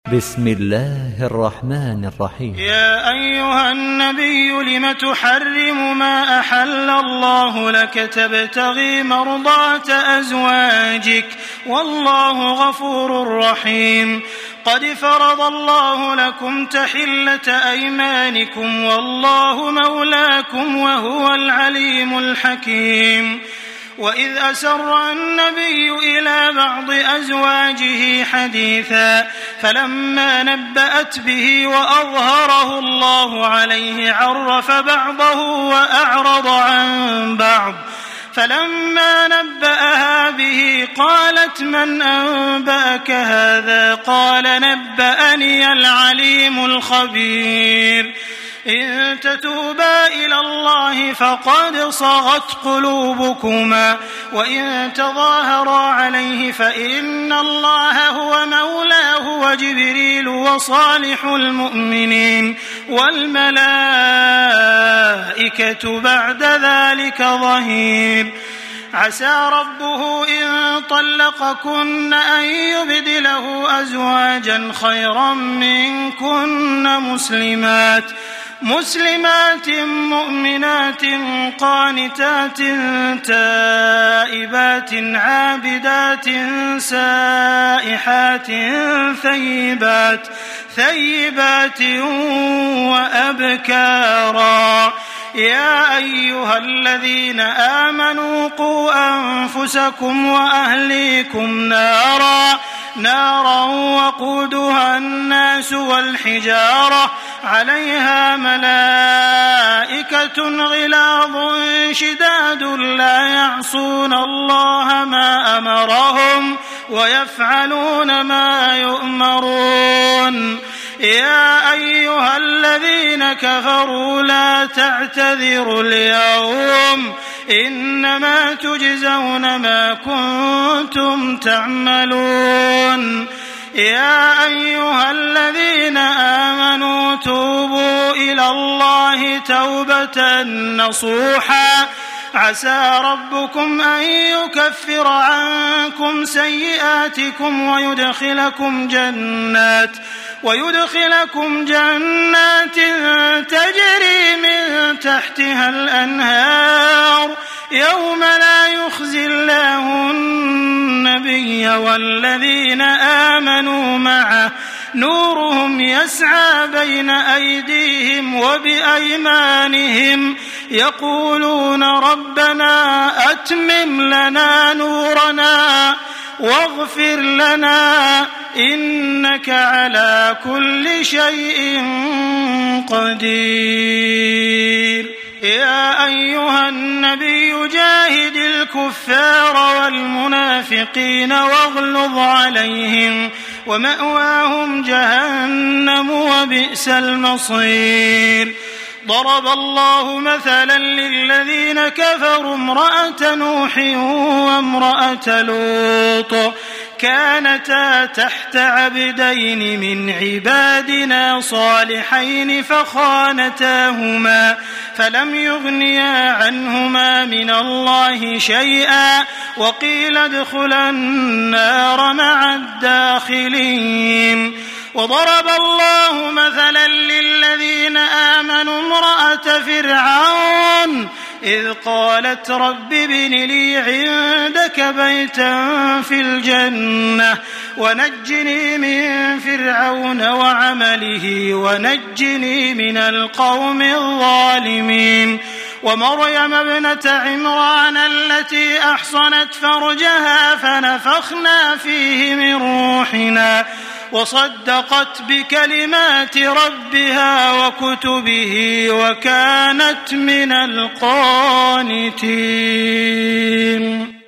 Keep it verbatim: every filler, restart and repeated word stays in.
بسم الله الرحمن الرحيم. يا أيها النبي لم تحرم ما أحل الله لك تبتغي مرضات أزواجك والله غفور رحيم. قد فرض الله لكم تحلة أيمانكم والله مولاكم وهو العليم الحكيم. وإذ أسر النبي إلى بعض أزواجه حديثا فلما نبأت به وأظهره الله عليه عرف بعضه وأعرض عن بعض فلما نبأها به قالت من أنبأك هذا قال نبأني العليم الخبير. إن تتوبا إلى الله فقد صغت قلوبكما وإن تظاهرا عليه فإن الله هو مولاه وجبريل وصالح المؤمنين والملائكة بعد ذلك ظهير. عسى ربه إن طلقكن أن يبدله أزواجا خيرا منكن مسلمات مسلمات مؤمنات قانتات تائبات عابدات سائحات ثيبات ثيبات وأبكارا. يا أيها الذين آمنوا قوا أنفسكم وأهليكم نارا نارا وقودها الناس والحجارة عليها ملائكة غلاظ شداد لا يعصون الله ما أمرهم ويفعلون ما يؤمرون. يا أيها الذين كفروا لا تعتذروا اليوم إنما تجزون ما كنتم تعملون. يا أيها الذين آمنوا توبوا إلى الله توبة نصوحا عسى ربكم أن يكفر عنكم سيئاتكم ويدخلكم جنات ويدخلكم جنات تجري من تحتها الأنهار يوم لا يخزي الله النبي والذين آمنوا معه نورهم يسعى بين أيديهم وبأيمانهم يقولون ربنا أتمم لنا نورنا واغفر لنا إنك على كل شيء قدير. يا أيها النبي جاهد الكفار والمنافقين واغلظ عليهم ومأواهم جهنم وبئس المصير. ضرب الله مثلا للذين كفروا امرأة نوح وامرأة لوط كانتا تحت عبدين من عبادنا صالحين فخانتاهما فلم يغنيا عنهما من الله شيئا وقيل ادخلا النار مع الداخلين. وضرب الله مثلا للذين آمنوا امرأة فرعون إذ قالت رب ابن لي عندك بيتا في الجنة ونجني من فرعون وعمله ونجني من القوم الظالمين. ومريم ابنة عمران التي أحصنت فرجها فنفخنا فيه من روحنا وصدقت بكلمات ربها وكتبه وكانت من القانتين.